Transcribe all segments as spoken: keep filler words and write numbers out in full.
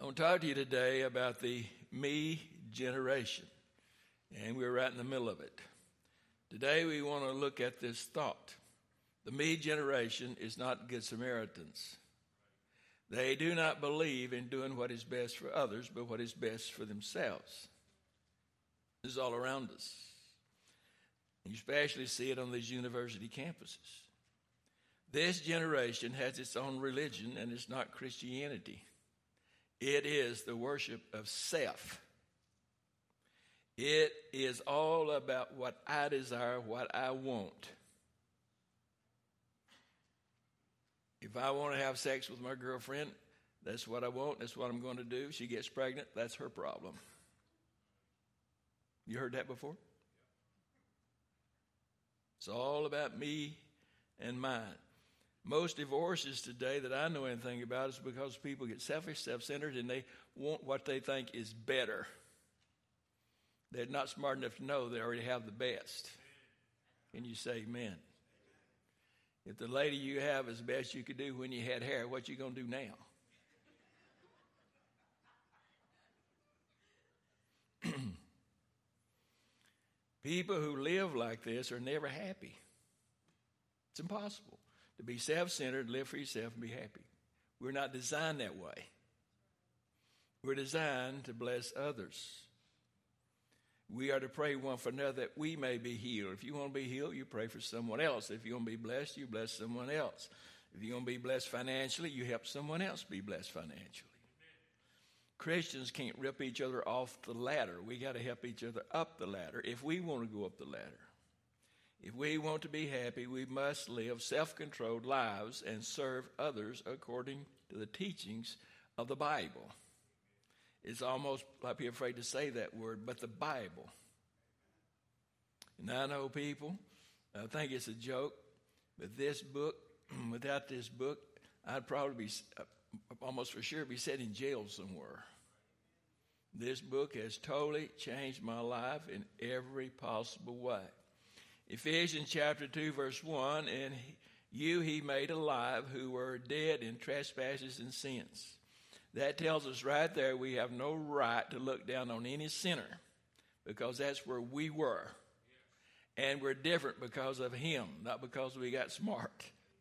want to talk to you today about the me generation, and we're right in the middle of it. Today we want to look at this thought. The me generation is not good Samaritans. They do not believe in doing what is best for others, but what is best for themselves. This is all around us. You especially see it on these university campuses. This generation has its own religion, and it's not Christianity. It is the worship of self. It is all about what I desire, what I want. If I want to have sex with my girlfriend, that's what I want, that's what I'm going to do. She gets pregnant, that's her problem. You heard that before? It's all about me and mine. Most divorces today that I know anything about is because people get selfish, self-centered, and they want what they think is better. They're not smart enough to know they already have the best. Can you say amen? If the lady you have is the best you could do when you had hair, what you going to do now? People who live like this are never happy. It's impossible to be self-centered, live for yourself, and be happy. We're not designed that way. We're designed to bless others. We are to pray one for another that we may be healed. If you want to be healed, you pray for someone else. If you want to be blessed, you bless someone else. If you want to be blessed financially, you help someone else be blessed financially. Christians can't rip each other off the ladder. We got to help each other up the ladder if we want to go up the ladder. If we want to be happy, we must live self-controlled lives and serve others according to the teachings of the Bible. It's almost like people are afraid to say that word, but the Bible. And I know people, I think it's a joke, but this book, without this book, I'd probably be, almost for sure, be set in jail somewhere. This book has totally changed my life in every possible way. Ephesians chapter two, verse one, and you he made alive who were dead in trespasses and sins. That tells us right there we have no right to look down on any sinner because that's where we were. And we're different because of him, not because we got smart.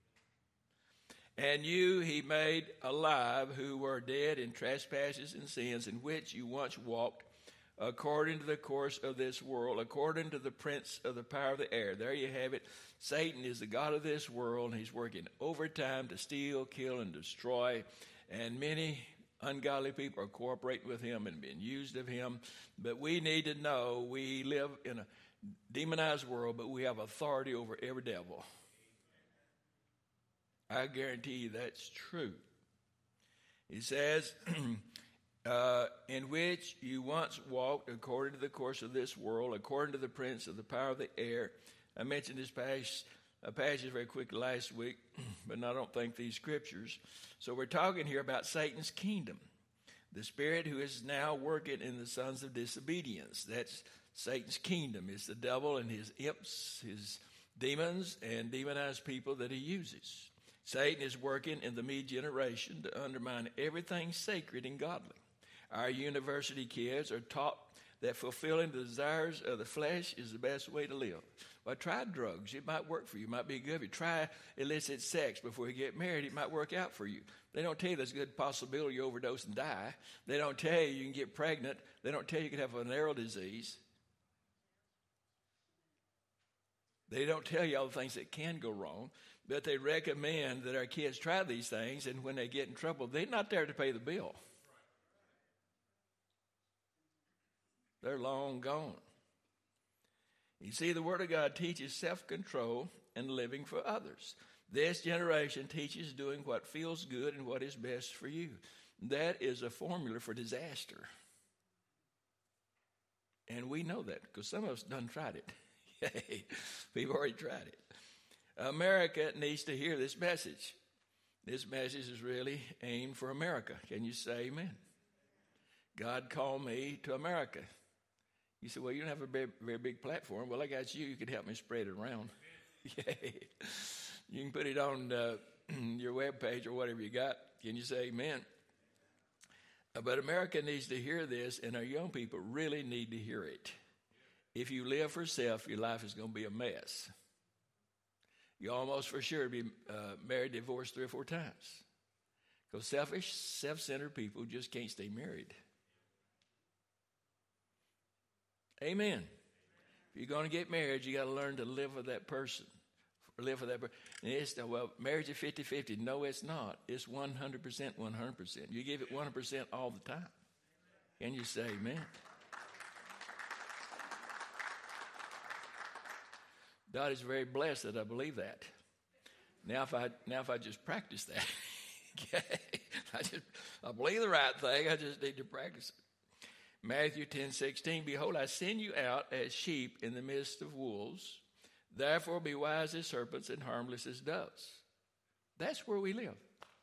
And you he made alive who were dead in trespasses and sins in which you once walked according to the course of this world, according to the prince of the power of the air. There you have it. Satan is the god of this world, and he's working overtime to steal, kill, and destroy. And many ungodly people are cooperating with him and being used of him. But we need to know we live in a demonized world, but we have authority over every devil. I guarantee you that's true. He says, uh, in which you once walked according to the course of this world, according to the prince of the power of the air. I mentioned this passage, a passage very quickly last week, but I don't think these scriptures. So we're talking here about Satan's kingdom, the spirit who is now working in the sons of disobedience. That's Satan's kingdom. It's the devil and his imps, his demons, and demonized people that he uses. Satan is working in the me generation to undermine everything sacred and godly. Our university kids are taught that fulfilling the desires of the flesh is the best way to live. Well, try drugs. It might work for you. It might be good. If you try illicit sex before you get married, it might work out for you. They don't tell you there's a good possibility you overdose and die. They don't tell you you can get pregnant. They don't tell you you can have a venereal disease. They don't tell you all the things that can go wrong, but they recommend that our kids try these things, and when they get in trouble, they're not there to pay the bill. They're long gone. You see, the Word of God teaches self-control and living for others. This generation teaches doing what feels good and what is best for you. That is a formula for disaster. And we know that because some of us done tried it. We've already tried it. America needs to hear this message. This message is really aimed for America. Can you say amen? God called me to America. You say, well, you don't have a very, very big platform. Well, I got you. You can help me spread it around. You can put it on uh, your web page or whatever you got. Can you say amen? But America needs to hear this, and our young people really need to hear it. If you live for self, your life is going to be a mess. You almost for sure be uh, married, divorced three or four times. Because selfish, self-centered people just can't stay married. Amen. If you're going to get married, you got to learn to live with that person. Live for that person. And it's, well, marriage is fifty-fifty. No, it's not. It's one hundred percent, one hundred percent. You give it one hundred percent all the time. Can you say amen? God is very blessed that I believe that. Now if I now if I just practice that, okay, I just I believe the right thing. I just need to practice it. Matthew ten sixteen. Behold, I send you out as sheep in the midst of wolves. Therefore, be wise as serpents and harmless as doves. That's where we live.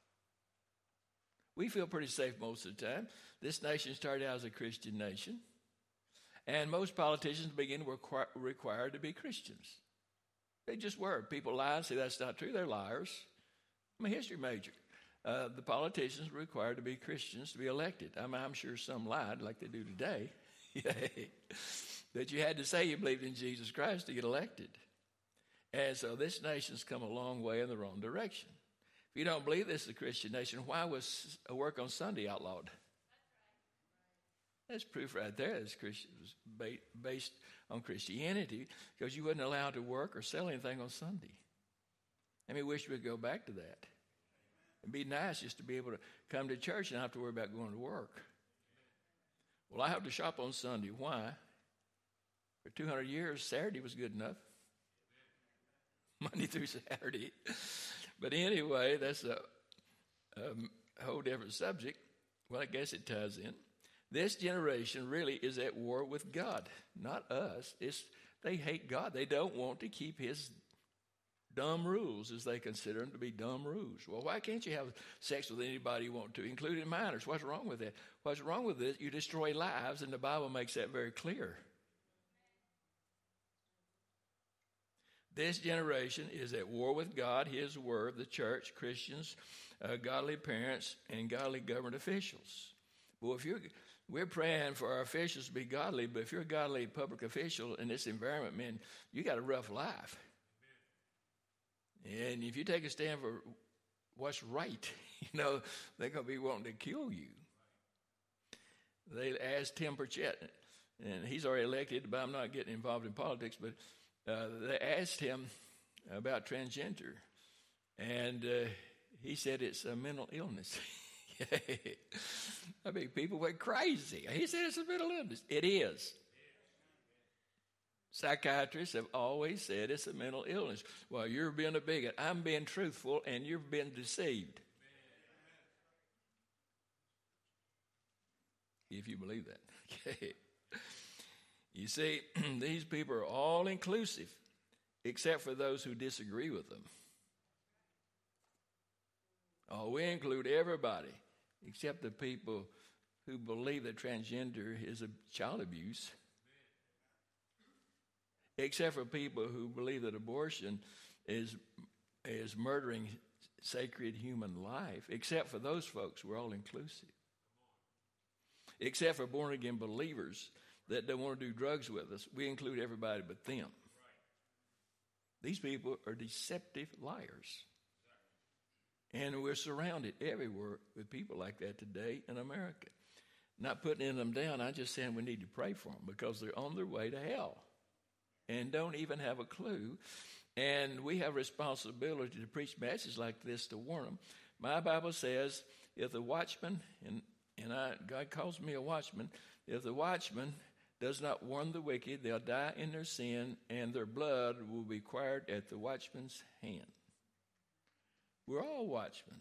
We feel pretty safe most of the time. This nation started out as a Christian nation, and most politicians begin were required to be Christians. They just were. People lie and say that's not true. They're liars. I'm a history major. Uh, the politicians were required to be Christians to be elected. I mean, I'm sure some lied like they do today. But you had to say you believed in Jesus Christ to get elected. And so this nation's come a long way in the wrong direction. If you don't believe this is a Christian nation, why was a work on Sunday outlawed? That's proof right there that Christian was based on Christianity, because you wasn't allowed to work or sell anything on Sunday. I mean, wish we'd go back to that. It'd be nice just to be able to come to church and not have to worry about going to work. Well, I have to shop on Sunday. Why? For two hundred years, Saturday was good enough. Monday through Saturday. But anyway, that's a, a whole different subject. Well, I guess it ties in. This generation really is at war with God, not us. It's, they hate God. They don't want to keep his dumb rules, as they consider them to be dumb rules. Well, why can't you have sex with anybody you want to, including minors? What's wrong with that? What's wrong with this? You destroy lives, and the Bible makes that very clear. This generation is at war with God, his word, the church, Christians, uh, godly parents, and godly government officials. Well, if you're, we're praying for our officials to be godly, but if you're a godly public official in this environment, man, you got a rough life. And if you take a stand for what's right, you know, they're going to be wanting to kill you. They asked Tim Burchett, and he's already elected, but I'm not getting involved in politics, but Uh, they asked him about transgender, and uh, he said it's a mental illness. I mean, people went crazy. He said it's a mental illness. It is. Psychiatrists have always said it's a mental illness. Well, you're being a bigot. I'm being truthful, and you're being deceived. If you believe that. Okay. You see, these people are all inclusive, except for those who disagree with them. Oh, we include everybody, except the people who believe that transgender is a child abuse, except for people who believe that abortion is is murdering sacred human life. Except for those folks, we're all inclusive. Except for born-again believers that don't want to do drugs with us, we include everybody but them. These people are deceptive liars. And we're surrounded everywhere with people like that today in America. Not putting them down, I'm just saying we need to pray for them because they're on their way to hell and don't even have a clue. And we have responsibility to preach messages like this to warn them. My Bible says if the watchman, and, and I, God calls me a watchman, if the watchman does not warn the wicked, they'll die in their sin, and their blood will be required at the watchman's hand. We're all watchmen.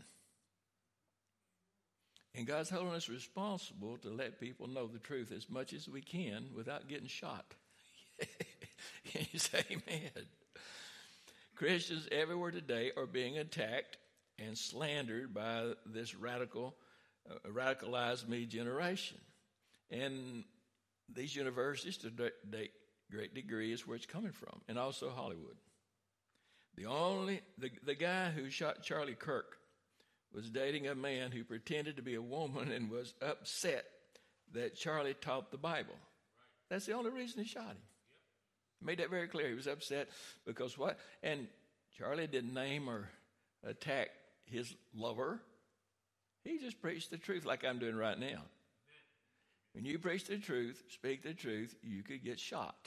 And God's holding us responsible to let people know the truth as much as we can without getting shot. Can you say amen? Christians everywhere today are being attacked and slandered by this radical, uh, radicalized me generation. And these universities, to a great degree, is where it's coming from, and also Hollywood. The only the, the guy who shot Charlie Kirk was dating a man who pretended to be a woman and was upset that Charlie taught the Bible. That's the only reason he shot him. Made that very clear. He was upset because what? And Charlie didn't name or attack his lover. He just preached the truth like I'm doing right now. When you preach the truth, speak the truth, you could get shot.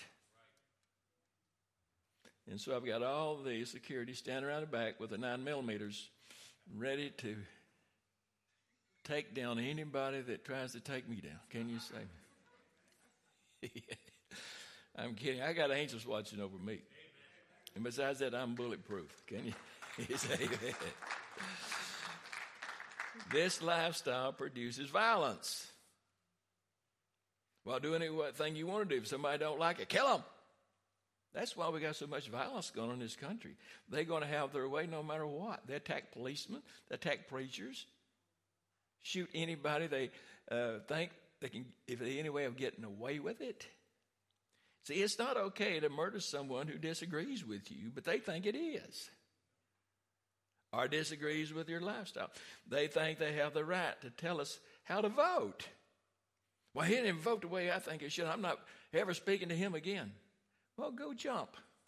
And so I've got all the security standing around the back with the nine millimeters ready to take down anybody that tries to take me down. Can you say? I'm kidding. I got angels watching over me. And besides that, I'm bulletproof. Can you, you say that? This lifestyle produces violence. Well, do anything you want to do. If somebody don't like it, kill them. That's why we got so much violence going on in this country. They're going to have their way no matter what. They attack policemen. They attack preachers. Shoot anybody they uh, think they can, if they any way of getting away with it. See, it's not okay to murder someone who disagrees with you, but they think it is. Or disagrees with your lifestyle. They think they have the right to tell us how to vote. Well, he didn't vote the way I think he should. I'm not ever speaking to him again. Well, go jump.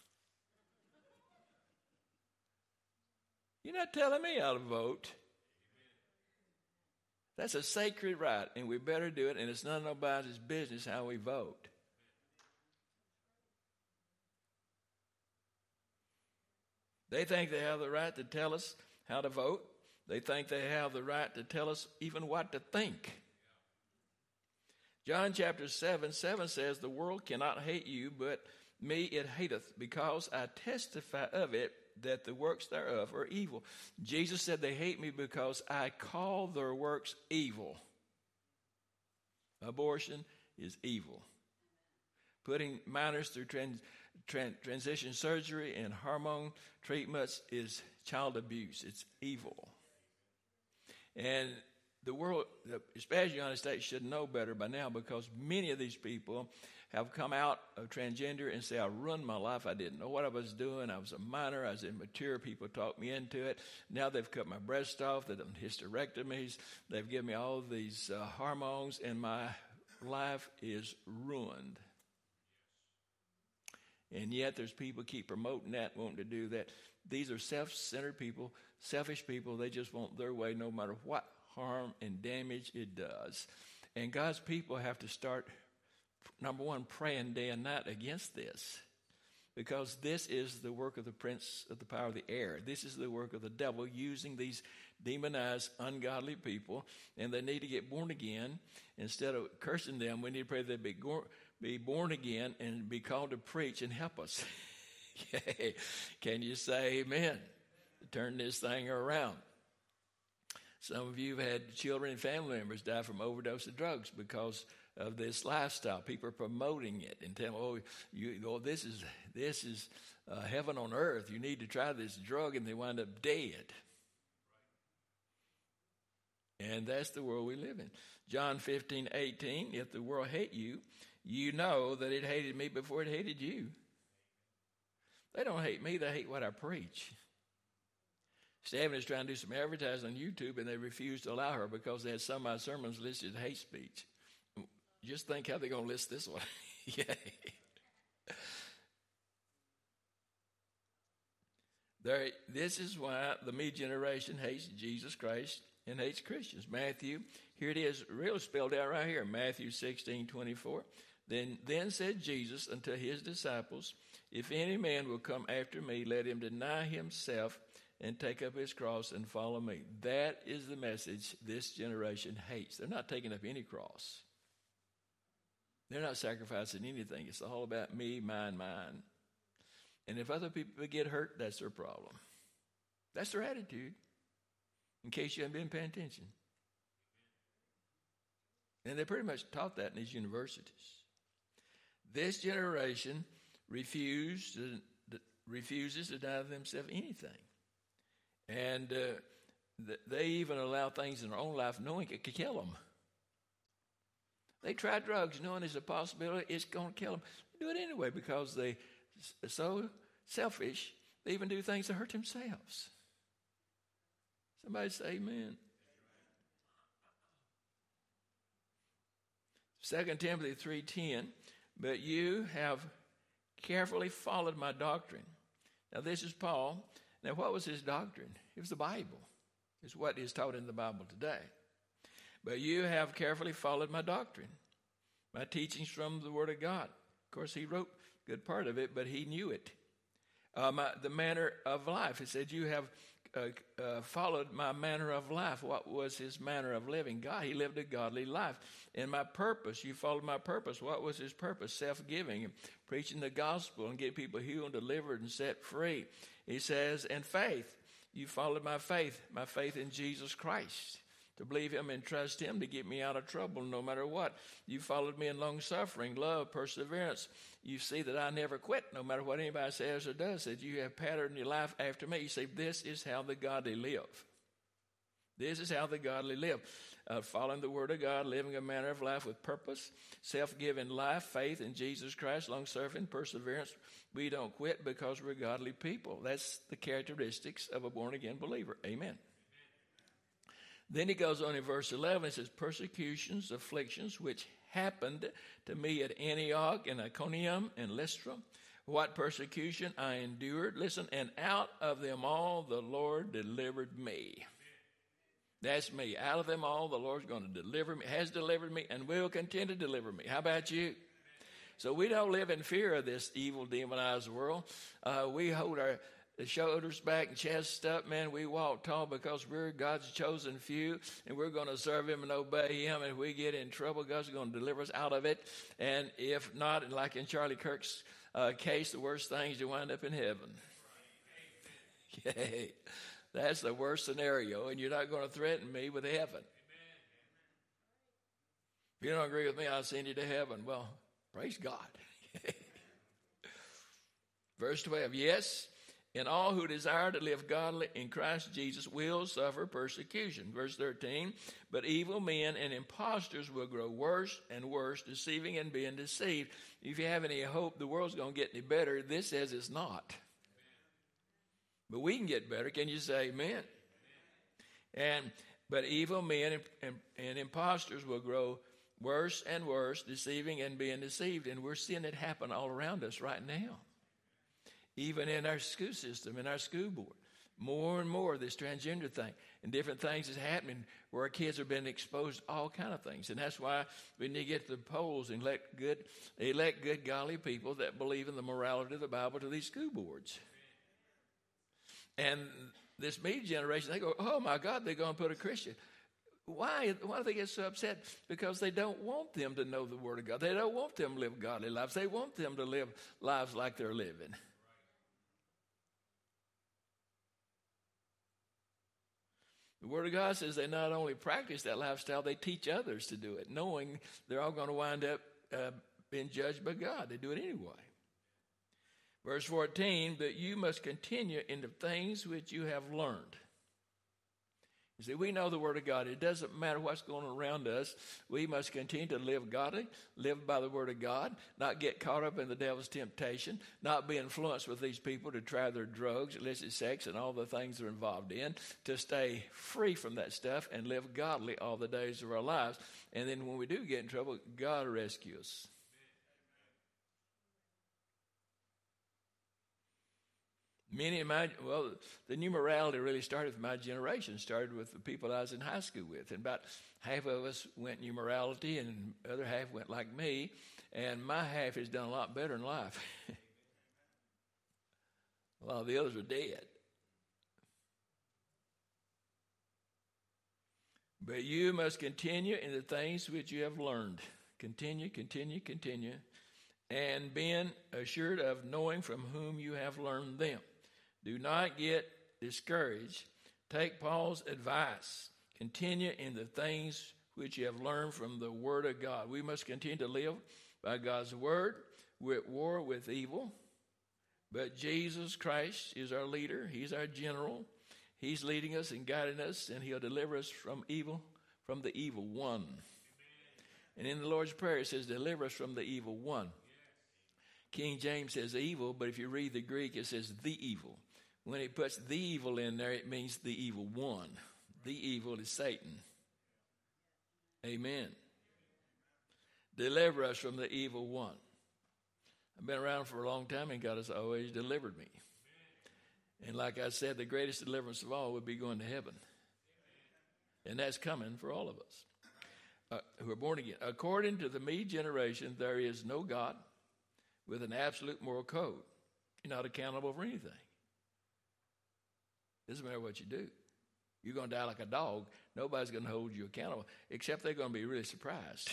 You're not telling me how to vote. That's a sacred right, and we better do it, and it's none of nobody's business how we vote. They think they have the right to tell us how to vote. They think they have the right to tell us even what to think. John chapter seven, seven says, the world cannot hate you, but me it hateth, because I testify of it, that the works thereof are evil. Jesus said they hate me because I call their works evil. Abortion is evil. Putting minors through trans, trans, transition surgery and hormone treatments is child abuse. It's evil. And the world, especially the United States, should know better by now, because many of these people have come out of transgender and say, I ruined my life. I didn't know what I was doing. I was a minor. I was immature. People talked me into it. Now they've cut my breast off. They've done hysterectomies. They've given me all these uh, hormones, and my life is ruined. And yet there's people keep promoting that, wanting to do that. These are self-centered people, selfish people. They just want their way no matter what harm and damage it does. And God's people have to start, number one, praying day and night against this. Because this is the work of the prince of the power of the air. This is the work of the devil, using these demonized, ungodly people. And they need to get born again. Instead of cursing them, we need to pray that they be, be born again and be called to preach and help us. Can you say amen? Turn this thing around. Some of you have had children and family members die from overdose of drugs because of this lifestyle. People are promoting it and telling, oh, you, oh this is this is uh, heaven on earth. You need to try this drug, and they wind up dead. And that's the world we live in. John fifteen, eighteen, if the world hate you, you know that it hated me before it hated you. They don't hate me, they hate what I preach. Stephanie is trying to do some advertising on YouTube, and they refused to allow her because they had some of my sermons listed as hate speech. Just think how they're going to list this one. Yeah. There, this is why the me generation hates Jesus Christ and hates Christians. Matthew, here it is, really spelled out right here. Matthew sixteen, twenty-four. Then, then said Jesus unto his disciples, if any man will come after me, let him deny himself and take up his cross and follow me. That is the message this generation hates. They're not taking up any cross. They're not sacrificing anything. It's all about me, mine, mine. And if other people get hurt, that's their problem. That's their attitude, in case you haven't been paying attention. And they pretty much taught that in these universities. This generation refused to, refuses to deny themselves anything. And uh, th- they even allow things in their own life knowing it could kill them. They try drugs knowing there's a possibility it's going to kill them. They do it anyway because they're so selfish, they even do things to hurt themselves. Somebody say amen. Second Timothy three ten, but you have carefully followed my doctrine. Now this is Paul. Now what was his doctrine? It was the Bible. It's what is taught in the Bible today. But you have carefully followed my doctrine, my teachings from the Word of God. Of course, he wrote a good part of it, but he knew it. Uh, my, the manner of life. It said, you have uh, uh, followed my manner of life. What was his manner of living? God, he lived a godly life. And my purpose, you followed my purpose. What was his purpose? Self-giving, and preaching the gospel and getting people healed, delivered, and set free. He says, and faith. You followed my faith, my faith in Jesus Christ, to believe him and trust him to get me out of trouble no matter what. You followed me in long-suffering, love, perseverance. You see that I never quit no matter what anybody says or does. That you have patterned your life after me. You say, this is how the godly live. This is how the godly live. Uh, following the Word of God, living a manner of life with purpose, self-giving life, faith in Jesus Christ, long-suffering, perseverance. We don't quit because we're godly people. That's the characteristics of a born-again believer. Amen. Then he goes on in verse eleven. It says, persecutions, afflictions, which happened to me at Antioch and Iconium and Lystra. What persecution I endured. Listen, and out of them all the Lord delivered me. That's me. Out of them all, the Lord's going to deliver me, has delivered me, and will continue to deliver me. How about you? So we don't live in fear of this evil, demonized world. Uh, we hold our shoulders back and chest up, man. We walk tall because we're God's chosen few, and we're going to serve him and obey him. And if we get in trouble, God's going to deliver us out of it. And if not, like in Charlie Kirk's uh, case, the worst thing is you wind up in heaven. Yay. That's the worst scenario, and you're not going to threaten me with heaven. If you don't agree with me, I'll send you to heaven. Well, praise God. Verse twelve, yes, and all who desire to live godly in Christ Jesus will suffer persecution. Verse thirteen, but evil men and impostors will grow worse and worse, deceiving and being deceived. If you have any hope the world's going to get any better, this says it's not. But we can get better. Can you say amen? Amen. And but evil men and, and, and impostors will grow worse and worse, deceiving and being deceived. And we're seeing it happen all around us right now. Even in our school system, in our school board. More and more this transgender thing and different things is happening where our kids are being exposed to all kind of things. And that's why we need to get to the polls and elect good, elect good godly people that believe in the morality of the Bible to these school boards. And this me generation, they go, oh, my God, they're going to put a Christian. Why? Why do they get so upset? Because they don't want them to know the Word of God. They don't want them to live godly lives. They want them to live lives like they're living. The Word of God says they not only practice that lifestyle, they teach others to do it, knowing they're all going to wind up uh, being judged by God. They do it anyway. Verse fourteen, but you must continue in the things which you have learned. You see, we know the Word of God. It doesn't matter what's going on around us. We must continue to live godly, live by the Word of God, not get caught up in the devil's temptation, not be influenced with these people to try their drugs, illicit sex, and all the things they're involved in, to stay free from that stuff and live godly all the days of our lives. And then when we do get in trouble, God will rescue us. Many of my, well, the new morality really started with my generation, started with the people I was in high school with. And about half of us went new morality and the other half went like me. And my half has done a lot better in life. A lot of the others are dead. But you must continue in the things which you have learned. Continue, continue, continue. And being assured of knowing from whom you have learned them. Do not get discouraged. Take Paul's advice. Continue in the things which you have learned from the Word of God. We must continue to live by God's Word. We're at war with evil. But Jesus Christ is our leader. He's our general. He's leading us and guiding us, and he'll deliver us from evil, from the evil one. And in the Lord's Prayer, it says, deliver us from the evil one. King James says evil, but if you read the Greek, it says the evil. When it puts the evil in there, it means the evil one. the evil is Satan. Amen. Deliver us from the evil one. I've been around for a long time, and God has always delivered me. And like I said, the greatest deliverance of all would be going to heaven. And that's coming for all of us uh, who are born again. According to the me generation, there is no God with an absolute moral code. You're not accountable for anything. Doesn't matter what you do. You're going to die like a dog. Nobody's going to hold you accountable, except they're going to be really surprised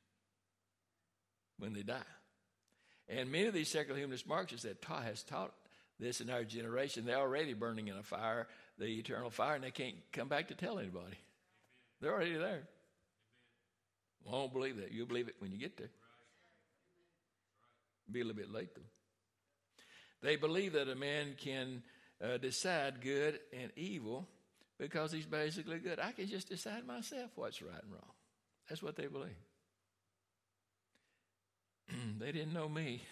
when they die. And many of these secular humanist Marxists that ta- has taught this in our generation, they're already burning in a fire, the eternal fire, and they can't come back to tell anybody. They're already there. Won't believe that. You'll believe it when you get there. Be a little bit late, though. They believe that a man can uh, decide good and evil because he's basically good. I can just decide myself what's right and wrong. That's what they believe. They didn't know me.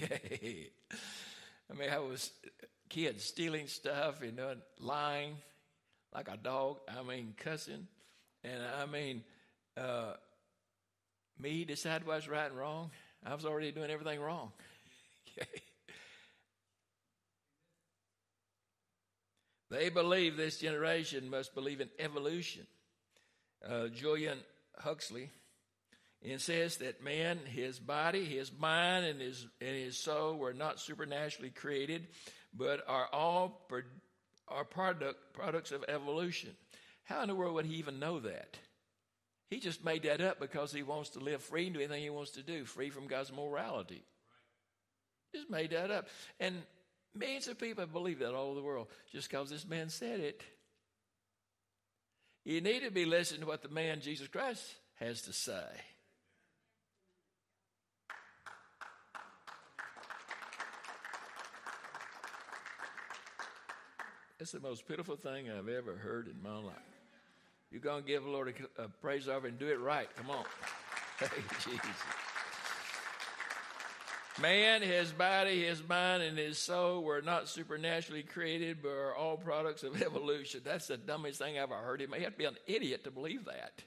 I mean, I was kids stealing stuff, you know, lying like a dog. I mean, cussing. And I mean, uh, me decide what's right and wrong. I was already doing everything wrong. They believe this generation must believe in evolution. Uh, Julian Huxley insists that man, his body, his mind, and his and his soul were not supernaturally created, but are all pro- are product products of evolution. How in the world would he even know that? He just made that up because he wants to live free and do anything he wants to do, free from God's morality. Right. Just made that up. And millions of people believe that all over the world just because this man said it. You need to be listening to what the man Jesus Christ has to say. It's the most pitiful thing I've ever heard in my life. You're going to give the Lord a, a praise offering and do it right. Come on. Hey, Jesus. Man, his body, his mind, and his soul were not supernaturally created, but are all products of evolution. That's the dumbest thing I've ever heard. You may have to be an idiot to believe that.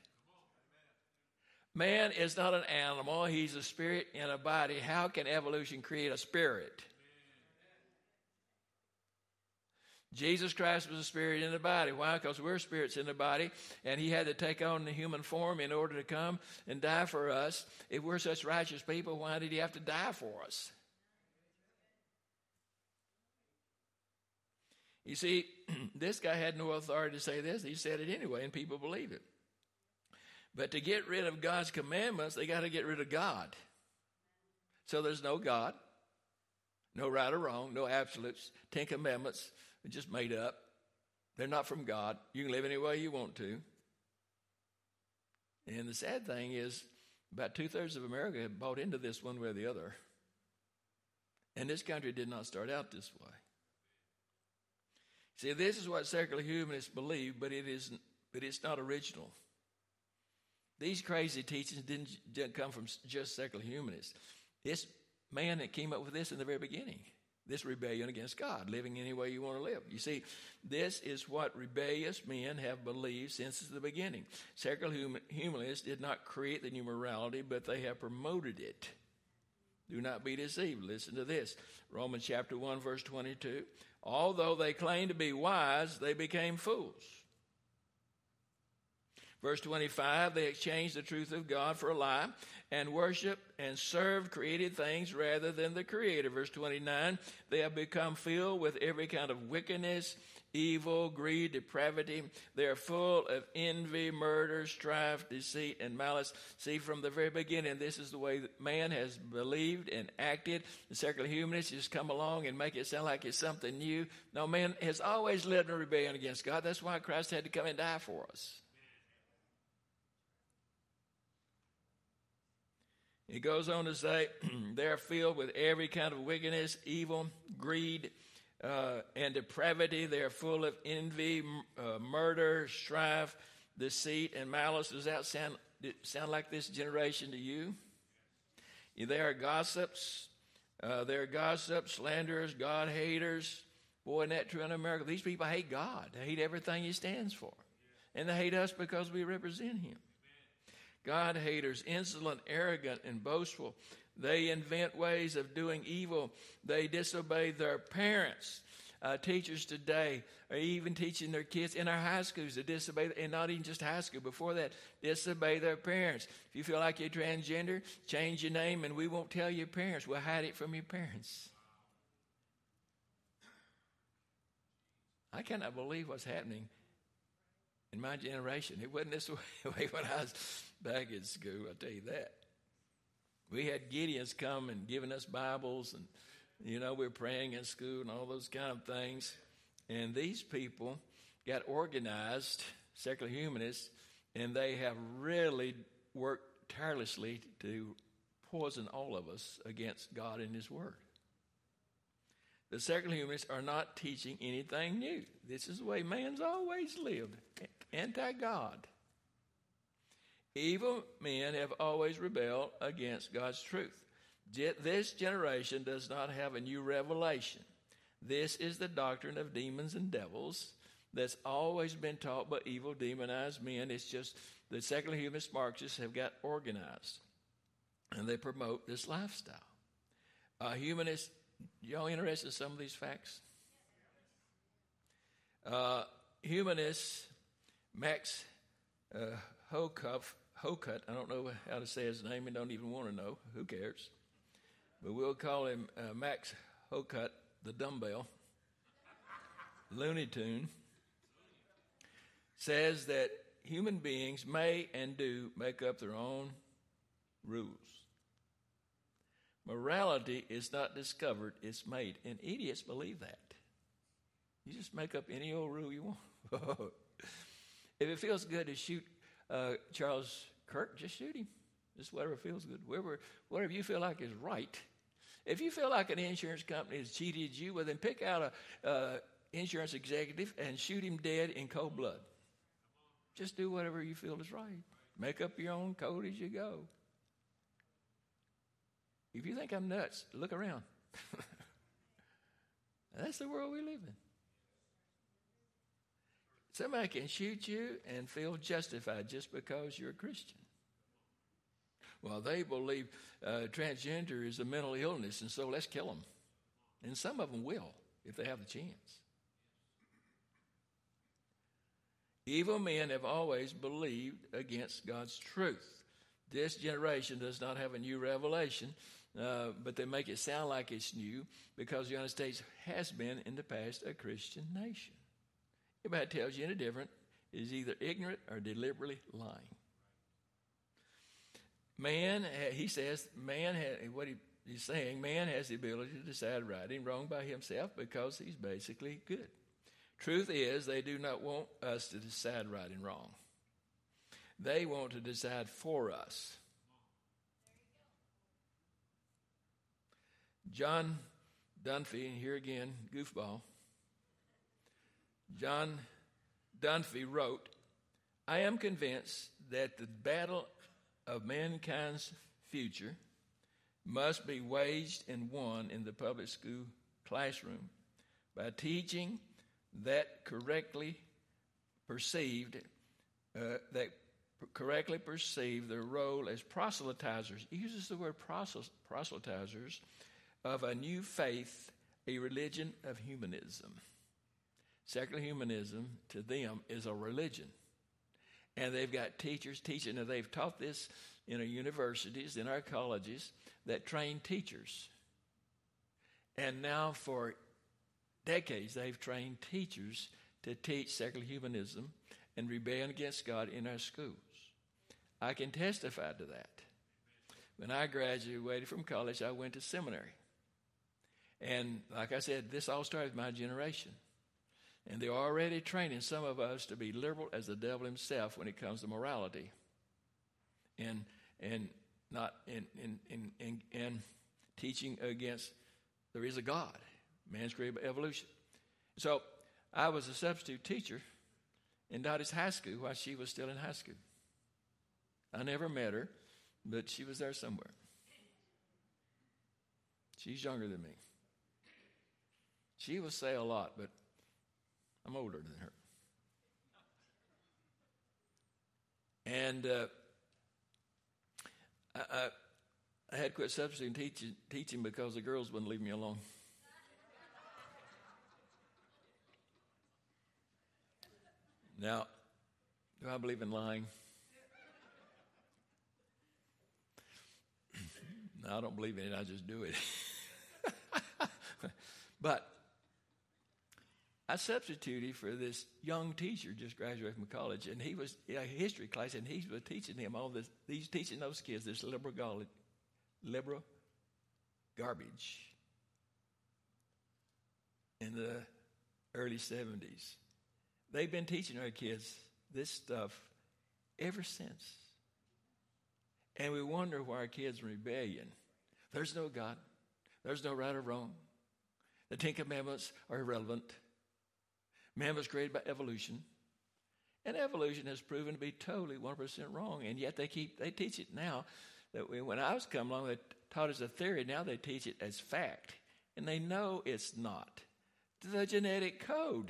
Man is not an animal. He's a spirit in a body. How can evolution create a spirit? Jesus Christ was a spirit in the body. Why? Because we're spirits in the body, and he had to take on the human form in order to come and die for us. If we're such righteous people, why did he have to die for us? You see, this guy had no authority to say this. He said it anyway, and people believe it. But to get rid of God's commandments, they got to get rid of God. So there's no God, no right or wrong, no absolutes, Ten Commandments. They're just made up. They're not from God. You can live any way you want to. And the sad thing is, about two-thirds of America have bought into this one way or the other. And this country did not start out this way. See, this is what secular humanists believe, but it is, but it's not original. These crazy teachings didn't, didn't come from just secular humanists. It's man that came up with this in the very beginning. This rebellion against God, living any way you want to live. You see, this is what rebellious men have believed since the beginning. Secular hum- humanists did not create the new morality, but they have promoted it. Do not be deceived. Listen to this. Romans chapter one, verse twenty-two. Although they claimed to be wise, they became fools. Verse twenty-five, they exchanged the truth of God for a lie and worshiped and served created things rather than the Creator. Verse twenty-nine, they have become filled with every kind of wickedness, evil, greed, depravity. They are full of envy, murder, strife, deceit, and malice. See, from the very beginning, this is the way that man has believed and acted. The secular humanists just come along and make it sound like it's something new. No, man has always lived in rebellion against God. That's why Christ had to come and die for us. He goes on to say, they're filled with every kind of wickedness, evil, greed, uh, and depravity. They are full of envy, uh, murder, strife, deceit, and malice. Does that sound, sound like this generation to you? They are gossips. Uh, they are gossips, slanderers, God haters. Boy, isn't that true in America? These people hate God. They hate everything he stands for. And they hate us because we represent him. God haters, insolent, arrogant, and boastful. They invent ways of doing evil. They disobey their parents. Uh, teachers today are even teaching their kids in our high schools to disobey, and not even just high school, before that, disobey their parents. If you feel like you're transgender, change your name and we won't tell your parents. We'll hide it from your parents. I cannot believe what's happening in my generation. It wasn't this way when I was back in school, I'll tell you that. We had Gideons come and giving us Bibles, and, you know, we were praying in school and all those kind of things. And these people got organized, secular humanists, and they have really worked tirelessly to poison all of us against God and his word. The secular humanists are not teaching anything new. This is the way man's always lived, anti-God. Evil men have always rebelled against God's truth. This generation does not have a new revelation. This is the doctrine of demons and devils that's always been taught by evil, demonized men. It's just the secular humanist Marxists have got organized, and they promote this lifestyle. Uh, humanists, y'all interested in some of these facts? Uh, humanists, Max uh, Hokuf, Hokut, I don't know how to say his name and don't even want to know. Who cares? But we'll call him uh, Max Hokut, the dumbbell, Looney Tune, says that human beings may and do make up their own rules. Morality is not discovered, it's made. And idiots believe that. You just make up any old rule you want. If it feels good to shoot uh, Charles Kirk, just shoot him. Just whatever feels good. Whatever, whatever you feel like is right. If you feel like an insurance company has cheated you, well, then pick out a uh, insurance executive and shoot him dead in cold blood. Just do whatever you feel is right. Make up your own code as you go. If you think I'm nuts, look around. That's the world we live in. Somebody can shoot you and feel justified just because you're a Christian. Well, they believe uh, transgender is a mental illness, and so let's kill them. And some of them will, if they have the chance. Evil men have always believed against God's truth. This generation does not have a new revelation, uh, but they make it sound like it's new because the United States has been in the past a Christian nation. Anybody tells you any different is either ignorant or deliberately lying. Man, he says, man, what he, he's saying, man has the ability to decide right and wrong by himself because he's basically good. Truth is, they do not want us to decide right and wrong. They want to decide for us. John Dunphy, and here again, goofball. John Dunphy wrote, I am convinced that the battle of mankind's future must be waged and won in the public school classroom by teaching that correctly perceived, uh, that correctly perceive their role as proselytizers. He uses the word proselytizers of a new faith, a religion of humanism. Secular humanism to them is a religion. And they've got teachers teaching, and they've taught this in our universities, in our colleges, that train teachers. And now for decades, they've trained teachers to teach secular humanism and rebellion against God in our schools. I can testify to that. When I graduated from college, I went to seminary. And like I said, this all started with my generation. And they're already training some of us to be liberal as the devil himself when it comes to morality. And and not in in in in, in teaching against there is a God. Man's created by evolution. So I was a substitute teacher in Dottie's high school while she was still in high school. I never met her, but she was there somewhere. She's younger than me. She will say a lot, but I'm older than her. And uh, I, I, I had to quit substituting teaching, teaching because the girls wouldn't leave me alone. Now, do I believe in lying? No, I don't believe in it. I just do it. But I substituted for this young teacher just graduated from college, and he was in a history class, and he was teaching him all this. He's teaching those kids this liberal, garbage, liberal garbage in the early seventies. They've been teaching our kids this stuff ever since. And we wonder why our kids are in rebellion. There's no God. There's no right or wrong. The Ten Commandments are irrelevant. Man was created by evolution. And evolution has proven to be totally one hundred percent wrong. And yet they keep they teach it now. That we, when I was coming along, they taught us a theory. Now they teach it as fact. And they know it's not. The genetic code.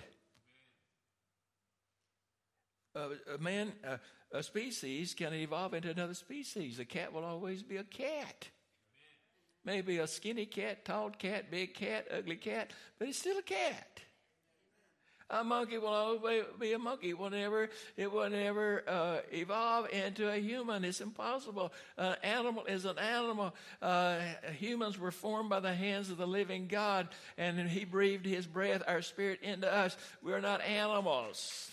Uh, a man, uh, a species can evolve into another species. A cat will always be a cat. Maybe a skinny cat, tall cat, big cat, ugly cat, but it's still a cat. A monkey will always be a monkey. It will never, it will never uh, evolve into a human. It's impossible. An animal is an animal. Uh, humans were formed by the hands of the living God, and He breathed His breath, our spirit, into us. We're not animals.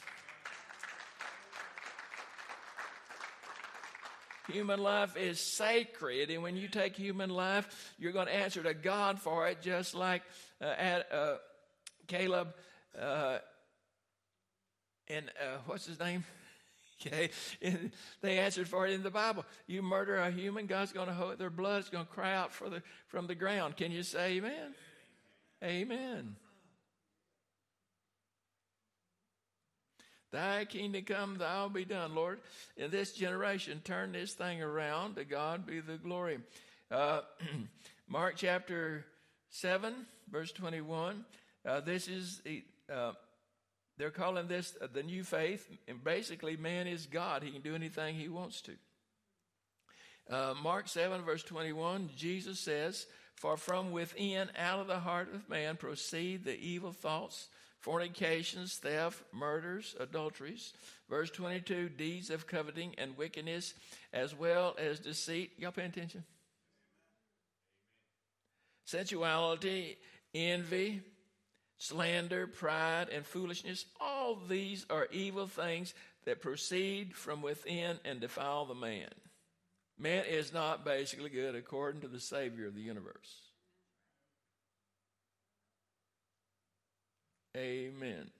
Human life is sacred, and when you take human life, you're going to answer to God for it, just like uh, at, uh, Caleb uh, and uh, what's his name? Okay, and they answered for it in the Bible. You murder a human, God's going to hold their blood. It's going to cry out for the from the ground. Can you say amen? Amen. Thy kingdom come, thy will be done, Lord. In this generation, turn this thing around. To God be the glory. Uh, Mark chapter seven, verse twenty-one. Uh, this is, uh, they're calling this the new faith. And basically, man is God. He can do anything he wants to. Uh, Mark seven, verse twenty-one, Jesus says, for from within, out of the heart of man, proceed the evil thoughts, fornications, theft, murders, adulteries. Verse twenty-two, deeds of coveting and wickedness, as well as deceit. Y'all paying attention? Sensuality, envy, slander, pride, and foolishness. All these are evil things that proceed from within and defile the man. Man is not basically good according to the Savior of the universe. Amen.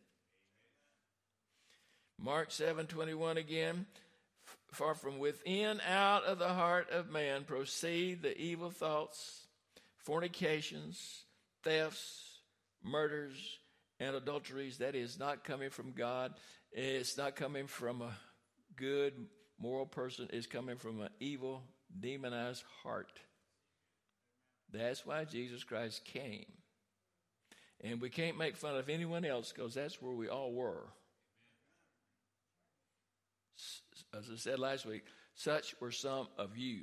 Mark seven twenty-one again. For from within, out of the heart of man, proceed the evil thoughts, fornications, thefts, murders, and adulteries. That is not coming from God. It's not coming from a good, moral person. It's coming from an evil, demonized heart. That's why Jesus Christ came. And we can't make fun of anyone else because that's where we all were. As I said last week, such were some of you.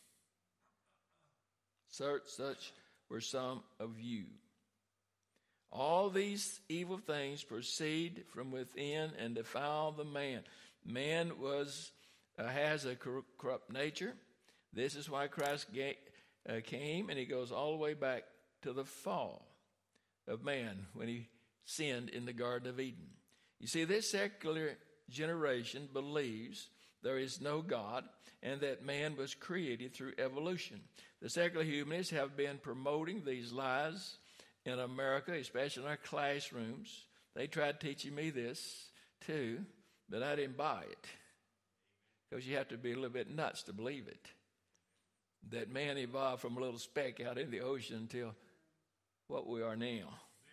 Such, such were some of you. All these evil things proceed from within and defile the man. Man was uh, has a corrupt nature. This is why Christ ga- uh, came, and he goes all the way back to the fall of man when he sinned in the Garden of Eden. You see, this secular generation believes there is no God and that man was created through evolution. The secular humanists have been promoting these lies in America, especially in our classrooms. They tried teaching me this too, but I didn't buy it because you have to be a little bit nuts to believe it. That man evolved from a little speck out in the ocean until what we are now.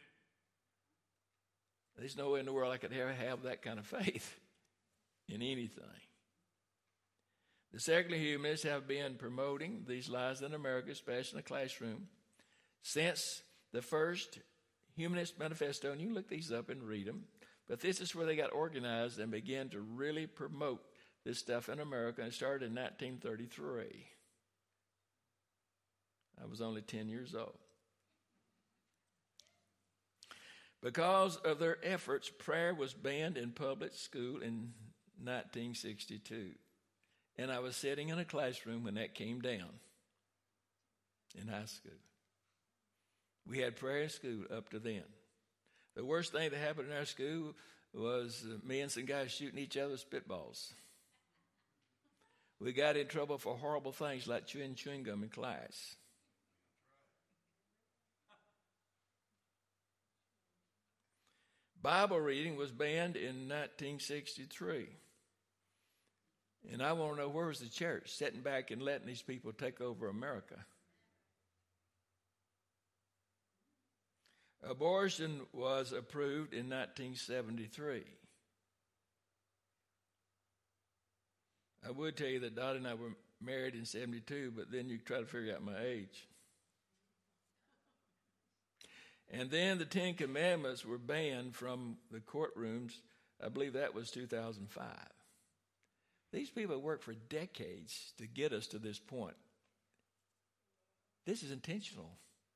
There's no way in the world I could ever have that kind of faith in anything. The secular humanists have been promoting these lies in America, especially in the classroom, since the first Humanist Manifesto. And you can look these up and read them. But this is where they got organized and began to really promote this stuff in America, and it started in nineteen thirty-three. I was only ten years old. Because of their efforts, prayer was banned in public school in nineteen sixty-two. And I was sitting in a classroom when that came down in high school. We had prayer in school up to then. The worst thing that happened in our school was uh, me and some guys shooting each other with spitballs. We got in trouble for horrible things like chewing chewing gum in class. Bible reading was banned in nineteen sixty-three. And I want to know, where was the church sitting back and letting these people take over America? Abortion was approved in nineteen seventy-three. I would tell you that Dottie and I were married in seventy-two, but then you try to figure out my age. And then the Ten Commandments were banned from the courtrooms. I believe that was two thousand five. These people worked for decades to get us to this point. This is intentional.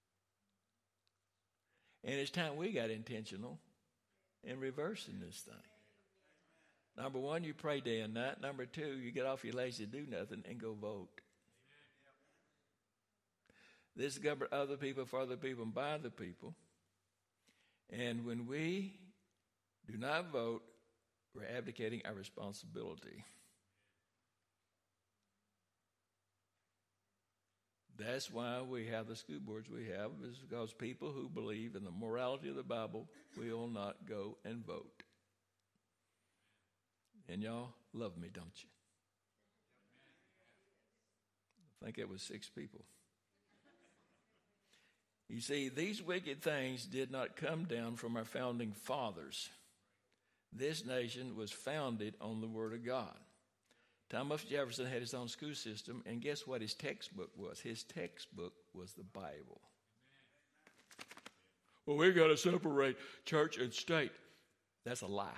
And it's time we got intentional in reversing this thing. Number one, you pray day and night. Number two, you get off your lazy do nothing and go vote. This is government other people, for other people, and by the people. And when we do not vote, we're abdicating our responsibility. That's why we have the school boards we have, is because people who believe in the morality of the Bible will not go and vote. And y'all love me, don't you? I think it was six people. You see, these wicked things did not come down from our founding fathers. This nation was founded on the Word of God. Thomas Jefferson had his own school system, and guess what his textbook was? His textbook was the Bible. Well, we got to separate church and state. That's a lie.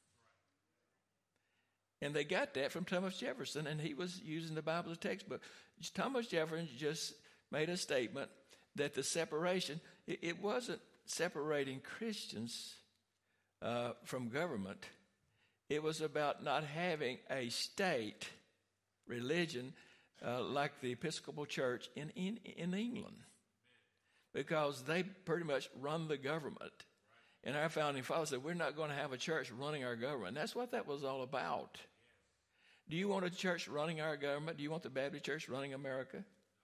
And they got that from Thomas Jefferson, and he was using the Bible as a textbook. Thomas Jefferson just made a statement that the separation, it, it wasn't separating Christians uh, from government. It was about not having a state religion uh, like the Episcopal Church in, in, in England, because they pretty much run the government. And our founding fathers said, we're not going to have a church running our government. And that's what that was all about. Do you want a church running our government? Do you want the Baptist Church running America?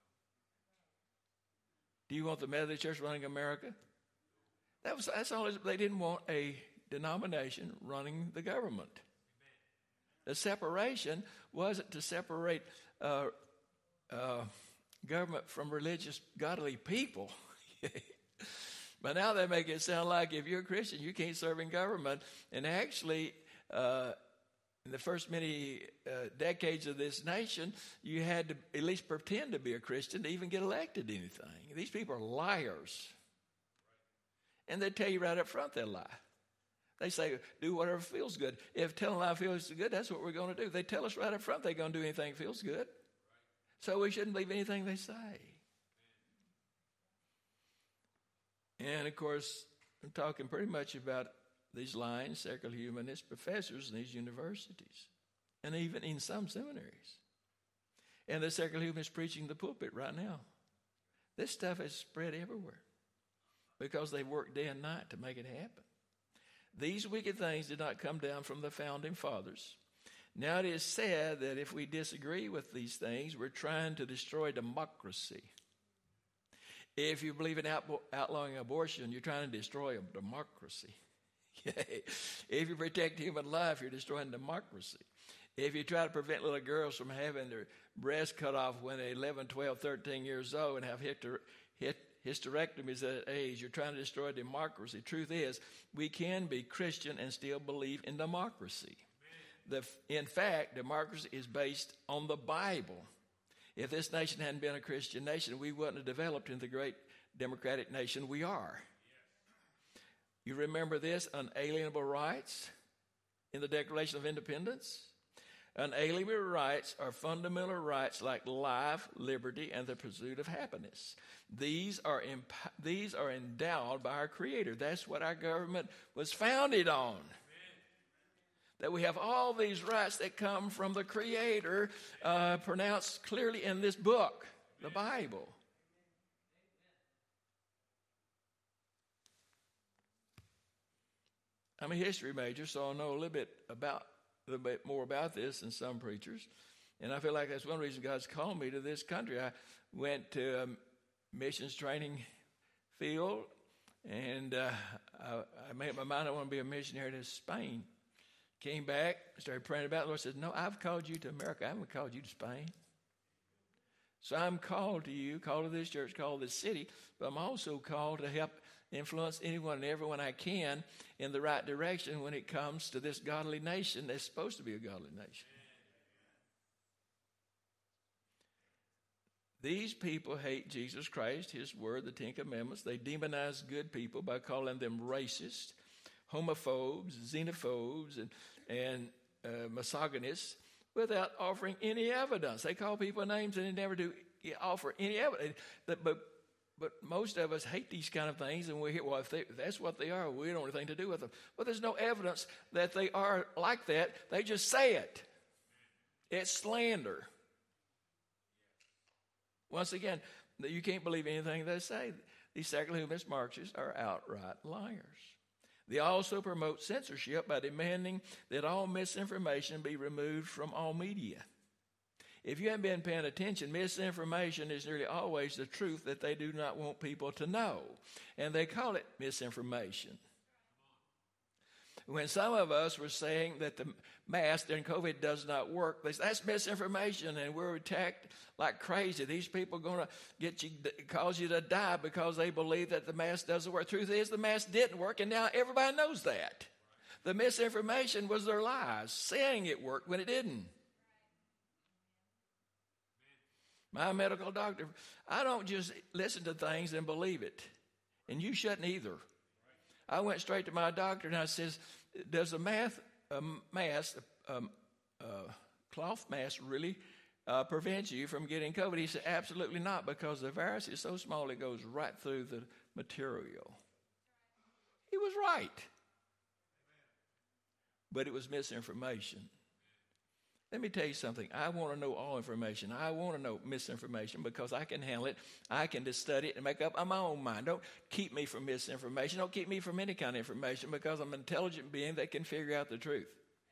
Do you want the Methodist Church running America? That was, that's all. They didn't want a denomination running the government. The separation wasn't to separate uh, uh, government from religious, godly people. But now they make it sound like if you're a Christian, you can't serve in government. And actually, uh, in the first many uh, decades of this nation, you had to at least pretend to be a Christian to even get elected to anything. These people are liars. And they tell you right up front they lie. They say, do whatever feels good. If telling a lie feels good, that's what we're going to do. They tell us right up front they're going to do anything that feels good. So we shouldn't believe anything they say. And, of course, I'm talking pretty much about these lying secular humanist professors in these universities and even in some seminaries. And the secular humanists preaching the pulpit right now. This stuff has spread everywhere because they work day and night to make it happen. These wicked things did not come down from the founding fathers. Now it is said that if we disagree with these things, we're trying to destroy democracy. If you believe in out, outlawing abortion, you're trying to destroy a democracy. If you protect human life, you're destroying democracy. If you try to prevent little girls from having their breasts cut off when they're eleven, twelve, thirteen years old and have hyster- hit, hysterectomies at that age, you're trying to destroy democracy. Truth is, we can be Christian and still believe in democracy. The, in fact, democracy is based on the Bible. If this nation hadn't been a Christian nation, we wouldn't have developed into the great democratic nation we are. You remember this, unalienable rights in the Declaration of Independence? Unalienable rights are fundamental rights like life, liberty, and the pursuit of happiness. These are imp- these are endowed by our Creator. That's what our government was founded on. Amen. That we have all these rights that come from the Creator, uh, pronounced clearly in this book, the Bible. I'm a history major, so I know a little bit about a little bit more about this than some preachers. And I feel like that's one reason God's called me to this country. I went to a missions training field, and uh, I, I made up my mind I want to be a missionary to Spain. Came back, started praying about it. The Lord said, no, I've called you to America. I haven't called you to Spain. So I'm called to you, called to this church, called to this city, but I'm also called to help influence anyone and everyone I can in the right direction when it comes to this godly nation that's supposed to be a godly nation. These people hate Jesus Christ, His Word, the Ten Commandments. They demonize good people by calling them racist, homophobes, xenophobes, and, and uh, misogynists without offering any evidence. They call people names and they never do offer any evidence. But, but But most of us hate these kind of things, and we hear, well, if, they, if that's what they are, we don't have anything to do with them. But there's no evidence that they are like that. They just say it. It's slander. Once again, you can't believe anything they say. These secular humanist Marxists are outright liars. They also promote censorship by demanding that all misinformation be removed from all media. If you haven't been paying attention, misinformation is nearly always the truth that they do not want people to know. And they call it misinformation. When some of us were saying that the mask during COVID does not work, they say, that's misinformation, and we're attacked like crazy. These people are going to get you, cause you to die because they believe that the mask doesn't work. Truth is, the mask didn't work, and now everybody knows that. The misinformation was their lies, saying it worked when it didn't. My medical doctor, I don't just listen to things and believe it. And you shouldn't either. I went straight to my doctor and I says, does a math, um, mask, um, uh, cloth mask really uh, prevent you from getting COVID? He said, absolutely not, because the virus is so small it goes right through the material. He was right. But it was misinformation. Let me tell you something. I want to know all information. I want to know misinformation because I can handle it. I can just study it and make up my own mind. Don't keep me from misinformation. Don't keep me from any kind of information because I'm an intelligent being that can figure out the truth.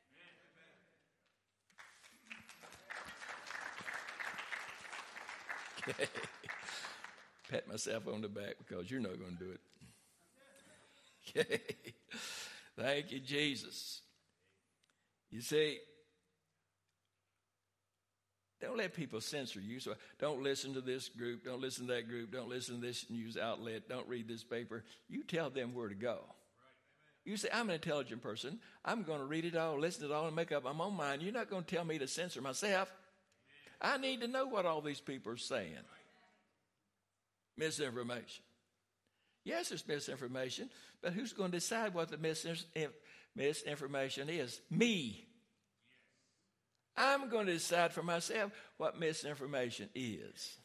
Okay. Pat myself on the back because you're not going to do it. Okay. Thank you, Jesus. You see, don't let people censor you. So don't listen to this group. Don't listen to that group. Don't listen to this news outlet. Don't read this paper. You tell them where to go. You say, I'm an intelligent person. I'm going to read it all, listen to it all, and make up my own mind. You're not going to tell me to censor myself. I need to know what all these people are saying. Misinformation. Yes, it's misinformation, but who's going to decide what the misinformation is? Me. I'm going to decide for myself what misinformation is.